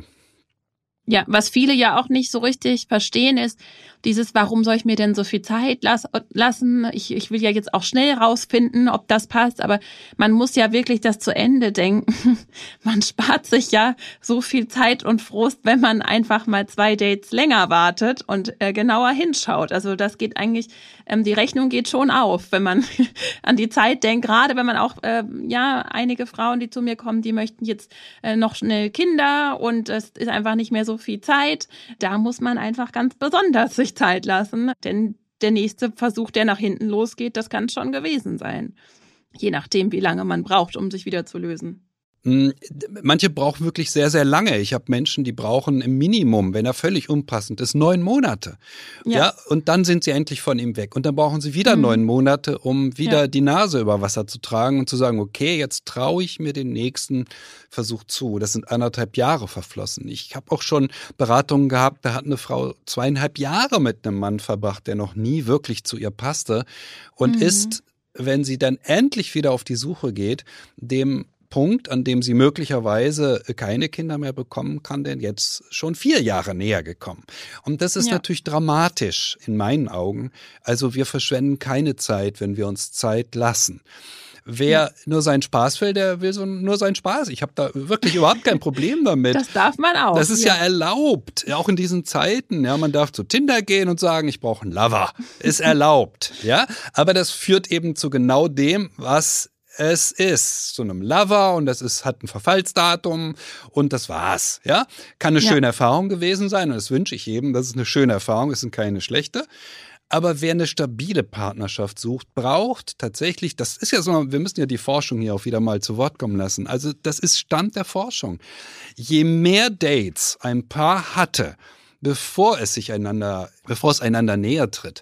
Ja, was viele ja auch nicht so richtig verstehen ist, dieses, warum soll ich mir denn so viel Zeit las- lassen? Ich, ich will ja jetzt auch schnell rausfinden, ob das passt, aber man muss ja wirklich das zu Ende denken. Man spart sich ja so viel Zeit und Frust, wenn man einfach mal zwei Dates länger wartet und äh, genauer hinschaut. Also das geht eigentlich, ähm, die Rechnung geht schon auf, wenn man an die Zeit denkt, gerade wenn man auch, äh, ja, einige Frauen, die zu mir kommen, die möchten jetzt äh, noch schnell Kinder und es ist einfach nicht mehr so viel Zeit. Da muss man einfach ganz besonders sich Zeit lassen, denn der nächste Versuch, der nach hinten losgeht, das kann schon gewesen sein. Je nachdem, wie lange man braucht, um sich wieder zu lösen. Manche brauchen wirklich sehr, sehr lange. Ich habe Menschen, die brauchen im Minimum, wenn er völlig unpassend ist, neun Monate. Ja. ja, und dann sind sie endlich von ihm weg. Und dann brauchen sie wieder mhm. neun Monate, um wieder ja. die Nase über Wasser zu tragen und zu sagen, okay, jetzt traue ich mir den nächsten Versuch zu. Das sind anderthalb Jahre verflossen. Ich habe auch schon Beratungen gehabt, da hat eine Frau zweieinhalb Jahre mit einem Mann verbracht, der noch nie wirklich zu ihr passte und mhm. ist, wenn sie dann endlich wieder auf die Suche geht, dem Punkt, an dem sie möglicherweise keine Kinder mehr bekommen kann, denn jetzt schon vier Jahre näher gekommen. Und das ist ja. natürlich dramatisch in meinen Augen. Also wir verschwenden keine Zeit, wenn wir uns Zeit lassen. Wer ja. nur seinen Spaß will, der will so nur seinen Spaß. Ich habe da wirklich überhaupt kein Problem damit. Das darf man auch. Das ist ja, ja erlaubt, auch in diesen Zeiten. Ja, man darf zu Tinder gehen und sagen, ich brauche einen Lover. Ist erlaubt. Ja, aber das führt eben zu genau dem, was es ist zu einem Lover und das ist, hat ein Verfallsdatum und das war's. Ja? Kann eine ja. schöne Erfahrung gewesen sein und das wünsche ich jedem, das ist eine schöne Erfahrung, ist keine schlechte. Aber wer eine stabile Partnerschaft sucht, braucht tatsächlich, das ist ja so, wir müssen ja die Forschung hier auch wieder mal zu Wort kommen lassen. Also das ist Stand der Forschung. Je mehr Dates ein Paar hatte, bevor es sich einander, bevor es einander näher tritt,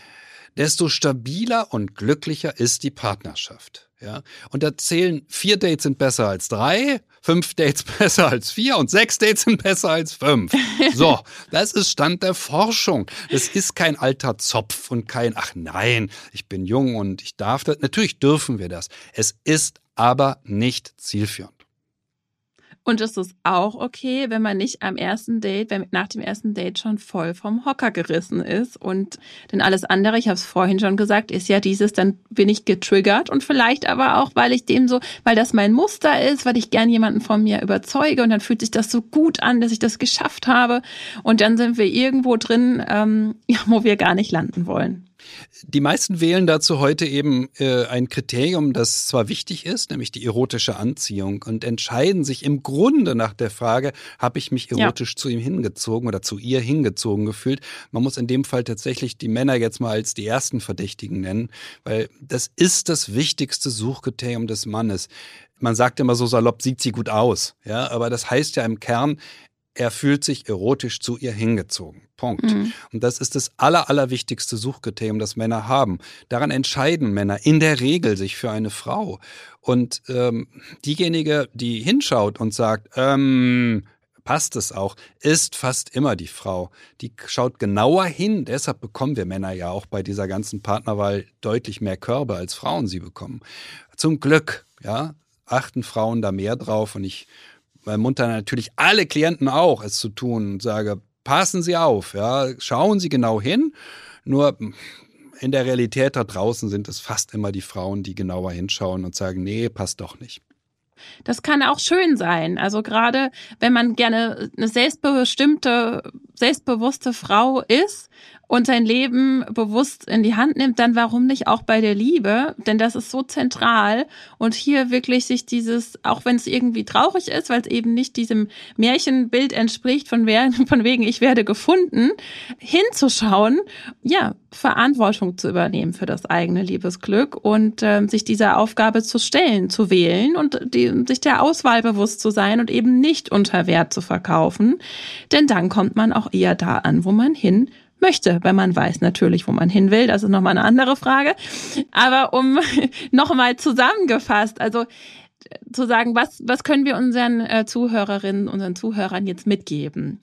desto stabiler und glücklicher ist die Partnerschaft. Ja? Und da zählen vier Dates sind besser als drei, fünf Dates besser als vier und sechs Dates sind besser als fünf. So, das ist Stand der Forschung. Das ist kein alter Zopf und kein, ach nein, ich bin jung und ich darf das. Natürlich dürfen wir das. Es ist aber nicht zielführend. Und es ist auch okay, wenn man nicht am ersten Date, wenn nach dem ersten Date schon voll vom Hocker gerissen ist. Und denn alles andere, ich habe es vorhin schon gesagt, ist ja dieses, dann bin ich getriggert und vielleicht aber auch, weil ich dem so, weil das mein Muster ist, weil ich gern jemanden von mir überzeuge und dann fühlt sich das so gut an, dass ich das geschafft habe. Und dann sind wir irgendwo drin, ähm, ja, wo wir gar nicht landen wollen. Die meisten wählen dazu heute eben äh, ein Kriterium, das zwar wichtig ist, nämlich die erotische Anziehung und entscheiden sich im Grunde nach der Frage, habe ich mich erotisch ja. zu ihm hingezogen oder zu ihr hingezogen gefühlt. Man muss in dem Fall tatsächlich die Männer jetzt mal als die ersten Verdächtigen nennen, weil das ist das wichtigste Suchkriterium des Mannes. Man sagt immer so salopp, sieht sie gut aus, ja, aber das heißt ja im Kern, er fühlt sich erotisch zu ihr hingezogen. Punkt. Mhm. Und das ist das aller, allerwichtigste Suchkriterium, das Männer haben. Daran entscheiden Männer in der Regel sich für eine Frau. Und ähm, diejenige, die hinschaut und sagt, ähm, passt es auch, ist fast immer die Frau. Die schaut genauer hin. Deshalb bekommen wir Männer ja auch bei dieser ganzen Partnerwahl deutlich mehr Körbe, als Frauen sie bekommen. Zum Glück, ja, achten Frauen da mehr drauf. Und ich munter natürlich alle Klienten auch, es zu tun und sage, passen Sie auf, ja, schauen Sie genau hin. Nur in der Realität da draußen sind es fast immer die Frauen, die genauer hinschauen und sagen, nee, passt doch nicht. Das kann auch schön sein. Also gerade, wenn man gerne eine selbstbestimmte, selbstbewusste Frau ist und sein Leben bewusst in die Hand nimmt, dann warum nicht auch bei der Liebe? Denn das ist so zentral. Und hier wirklich sich dieses, auch wenn es irgendwie traurig ist, weil es eben nicht diesem Märchenbild entspricht, von, wer, von wegen ich werde gefunden, hinzuschauen, ja, Verantwortung zu übernehmen für das eigene Liebesglück und äh, sich dieser Aufgabe zu stellen, zu wählen und die, sich der Auswahl bewusst zu sein und eben nicht unter Wert zu verkaufen. Denn dann kommt man auch eher da an, wo man hin möchte, wenn man weiß natürlich, wo man hin will. Das ist nochmal eine andere Frage. Aber um nochmal zusammengefasst, also zu sagen, was, was können wir unseren äh, Zuhörerinnen, unseren Zuhörern jetzt mitgeben?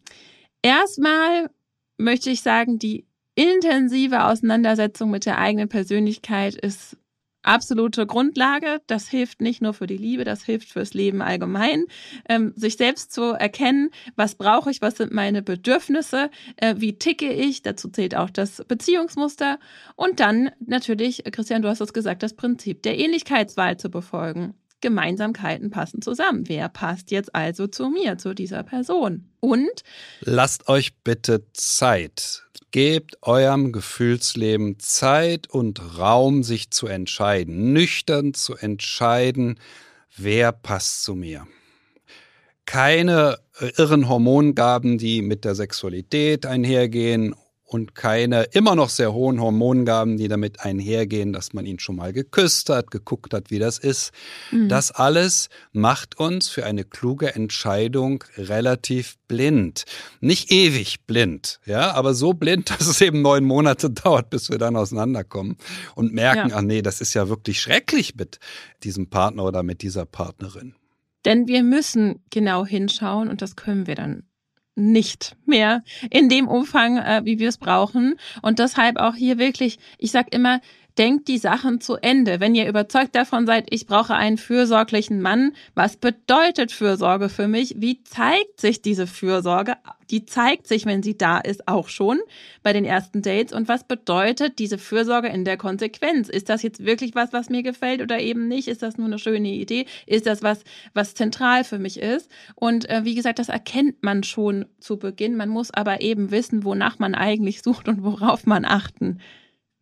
Erstmal möchte ich sagen, die intensive Auseinandersetzung mit der eigenen Persönlichkeit ist absolute Grundlage. Das hilft nicht nur für die Liebe, das hilft fürs Leben allgemein. Ähm, sich selbst zu erkennen, was brauche ich, was sind meine Bedürfnisse, äh, wie ticke ich, dazu zählt auch das Beziehungsmuster und dann natürlich, Christian, du hast es gesagt, das Prinzip der Ähnlichkeitswahl zu befolgen. Gemeinsamkeiten passen zusammen. Wer passt jetzt also zu mir, zu dieser Person? Und lasst euch bitte Zeit. Gebt eurem Gefühlsleben Zeit und Raum, sich zu entscheiden, nüchtern zu entscheiden, wer passt zu mir. Keine irren Hormongaben, die mit der Sexualität einhergehen und keine immer noch sehr hohen Hormongaben, die damit einhergehen, dass man ihn schon mal geküsst hat, geguckt hat, wie das ist. Mhm. Das alles macht uns für eine kluge Entscheidung relativ blind. Nicht ewig blind, ja, aber so blind, dass es eben neun Monate dauert, bis wir dann auseinanderkommen und merken, ja. ach nee, das ist ja wirklich schrecklich mit diesem Partner oder mit dieser Partnerin. Denn wir müssen genau hinschauen und das können wir dann nicht mehr in dem Umfang, äh, wie wir es brauchen. Und deshalb auch hier wirklich, ich sag immer, denkt die Sachen zu Ende. Wenn ihr überzeugt davon seid, ich brauche einen fürsorglichen Mann, was bedeutet Fürsorge für mich? Wie zeigt sich diese Fürsorge? Die zeigt sich, wenn sie da ist, auch schon bei den ersten Dates. Und was bedeutet diese Fürsorge in der Konsequenz? Ist das jetzt wirklich was, was mir gefällt oder eben nicht? Ist das nur eine schöne Idee? Ist das was, was zentral für mich ist? Und äh, wie gesagt, das erkennt man schon zu Beginn. Man muss aber eben wissen, wonach man eigentlich sucht und worauf man achten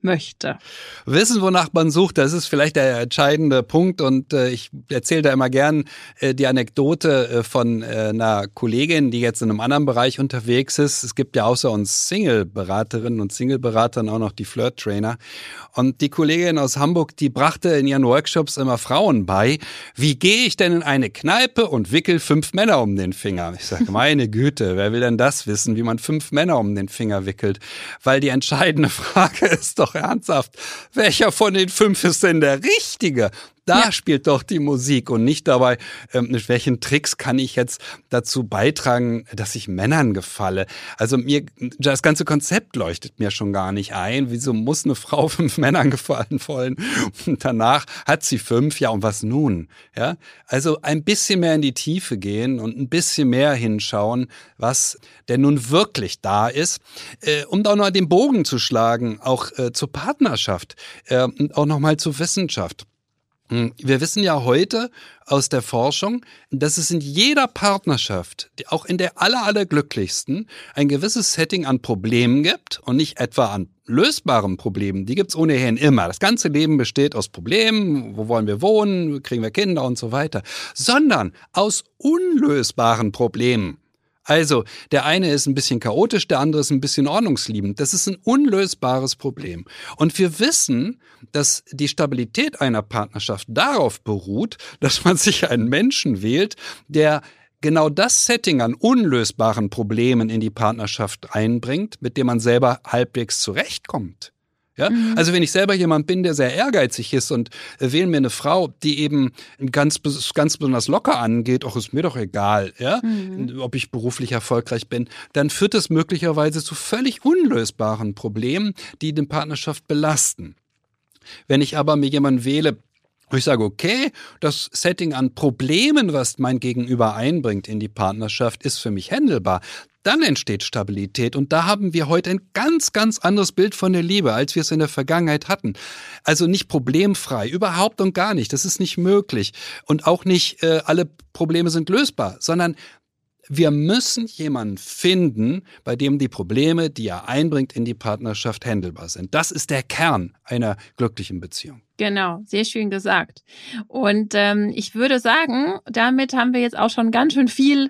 möchte. Wissen, wonach man sucht, das ist vielleicht der entscheidende Punkt und äh, ich erzähle da immer gern äh, die Anekdote äh, von äh, einer Kollegin, die jetzt in einem anderen Bereich unterwegs ist. Es gibt ja außer uns Single-Beraterinnen und Single-Beratern auch noch die Flirt-Trainer und die Kollegin aus Hamburg, die brachte in ihren Workshops immer Frauen bei, wie gehe ich denn in eine Kneipe und wickel fünf Männer um den Finger? Ich sage, meine Güte, wer will denn das wissen, wie man fünf Männer um den Finger wickelt? Weil die entscheidende Frage ist doch ernsthaft, welcher von den fünf ist denn der Richtige? Da ja. spielt doch die Musik und nicht dabei, ähm, mit welchen Tricks kann ich jetzt dazu beitragen, dass ich Männern gefalle. Also mir, das ganze Konzept leuchtet mir schon gar nicht ein. Wieso muss eine Frau fünf Männern gefallen wollen? Und danach hat sie fünf, ja und was nun? Ja, also ein bisschen mehr in die Tiefe gehen und ein bisschen mehr hinschauen, was denn nun wirklich da ist, äh, um auch noch den Bogen zu schlagen, auch äh, zur Partnerschaft äh, und auch nochmal zur Wissenschaft. Wir wissen ja heute aus der Forschung, dass es in jeder Partnerschaft, auch in der aller, aller glücklichsten, ein gewisses Setting an Problemen gibt und nicht etwa an lösbaren Problemen. Die gibt's ohnehin immer. Das ganze Leben besteht aus Problemen. Wo wollen wir wohnen? Kriegen wir Kinder und so weiter. Sondern aus unlösbaren Problemen. Also, der eine ist ein bisschen chaotisch, der andere ist ein bisschen ordnungsliebend. Das ist ein unlösbares Problem. Und wir wissen, dass die Stabilität einer Partnerschaft darauf beruht, dass man sich einen Menschen wählt, der genau das Setting an unlösbaren Problemen in die Partnerschaft einbringt, mit dem man selber halbwegs zurechtkommt. Ja, mhm. Also wenn ich selber jemand bin, der sehr ehrgeizig ist und äh, wähle mir eine Frau, die eben ganz ganz besonders locker angeht, ach, ist mir doch egal, ja, mhm. ob ich beruflich erfolgreich bin, dann führt das möglicherweise zu völlig unlösbaren Problemen, die die Partnerschaft belasten. Wenn ich aber mir jemanden wähle, wo ich sage, okay, das Setting an Problemen, was mein Gegenüber einbringt in die Partnerschaft, ist für mich handelbar, dann entsteht Stabilität. Und da haben wir heute ein ganz, ganz anderes Bild von der Liebe, als wir es in der Vergangenheit hatten. Also nicht problemfrei, überhaupt und gar nicht. Das ist nicht möglich. Und auch nicht äh, alle Probleme sind lösbar, sondern wir müssen jemanden finden, bei dem die Probleme, die er einbringt in die Partnerschaft, handelbar sind. Das ist der Kern einer glücklichen Beziehung. Genau, sehr schön gesagt. Und ähm, ich würde sagen, damit haben wir jetzt auch schon ganz schön viel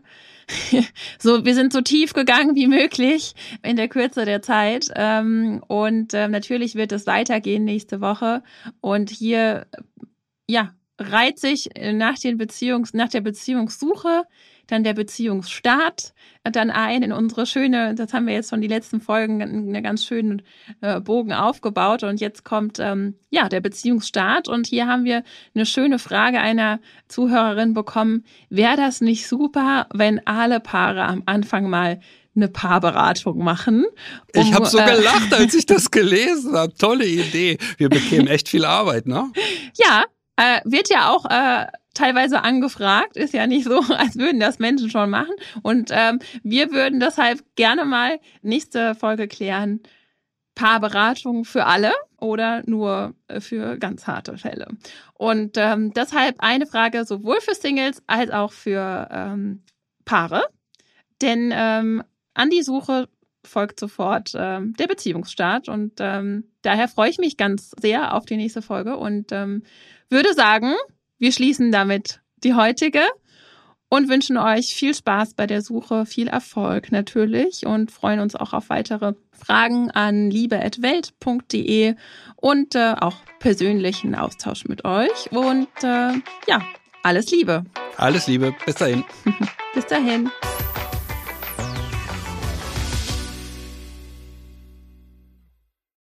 so, wir sind so tief gegangen wie möglich in der Kürze der Zeit. Ähm, und ähm, natürlich wird es weitergehen nächste Woche. Und hier, ja, reiht sich nach den Beziehungs, nach der Beziehungssuche dann der Beziehungsstart dann ein in unsere schöne, das haben wir jetzt schon die letzten Folgen, einen ganz schönen äh, Bogen aufgebaut und jetzt kommt ähm, ja der Beziehungsstart und hier haben wir eine schöne Frage einer Zuhörerin bekommen, wäre das nicht super, wenn alle Paare am Anfang mal eine Paarberatung machen? Um, ich habe so äh, gelacht, als ich das gelesen habe. Tolle Idee. Wir bekämen echt viel Arbeit, ne? Ja, äh, wird ja auch äh, teilweise angefragt, ist ja nicht so, als würden das Menschen schon machen. Und ähm, wir würden deshalb gerne mal nächste Folge klären, Paarberatung für alle oder nur für ganz harte Fälle. Und ähm, deshalb eine Frage sowohl für Singles als auch für ähm, Paare. Denn ähm, an die Suche folgt sofort ähm, der Beziehungsstart. Und ähm, daher freue ich mich ganz sehr auf die nächste Folge und ähm, würde sagen, wir schließen damit die heutige und wünschen euch viel Spaß bei der Suche, viel Erfolg natürlich und freuen uns auch auf weitere Fragen an liebe at welt punkt de und äh, auch persönlichen Austausch mit euch. Und äh, ja, alles Liebe. Alles Liebe. Bis dahin. Bis dahin.